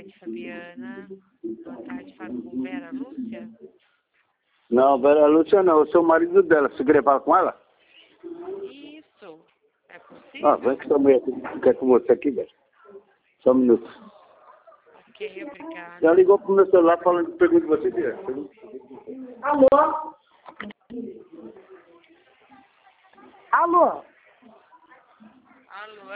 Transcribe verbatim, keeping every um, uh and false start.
tarde, Fabiana. Boa tarde, falo com Vera Lúcia. Não, Vera Lúcia não, eu sou o marido dela. Você queria falar com ela? Isso. É possível? Ah, vem que sua mulher quer com você aqui, velho. Só um minuto. Ok, obrigada. Ela ligou pro meu celular falando que pergunta de você direto. Alô? Alô? Alô?